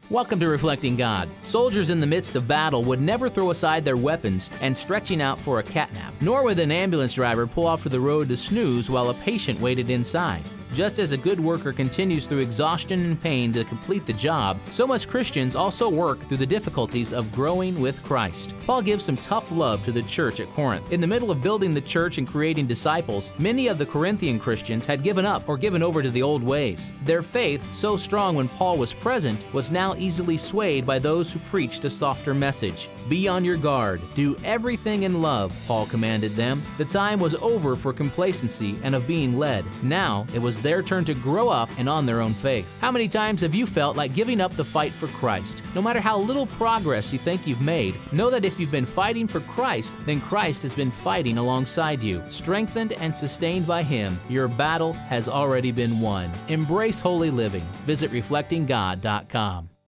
Welcome to Reflecting God. Soldiers in the midst of battle would never throw aside their weapons and stretching out for a catnap, nor would an ambulance driver pull off to the road to snooze while a patient waited inside. Just as a good worker continues through exhaustion and pain to complete the job, so must Christians also work through the difficulties of growing with Christ. Paul gives some tough love to the church at Corinth. In the middle of building the church and creating disciples, many of the Corinthian Christians had given up or given over to the old ways. Their faith, so strong when Paul was present, was now easily swayed by those who preached a softer message. Be on your guard. Do everything in love, Paul commanded them. The time was over for complacency and of being led. Now it was their turn to grow up and on their own faith. How many times have you felt like giving up the fight for Christ? No matter how little progress you think you've made, know that if you've been fighting for Christ, then Christ has been fighting alongside you. Strengthened and sustained by Him, your battle has already been won. Embrace holy living. Visit reflectinggod.com.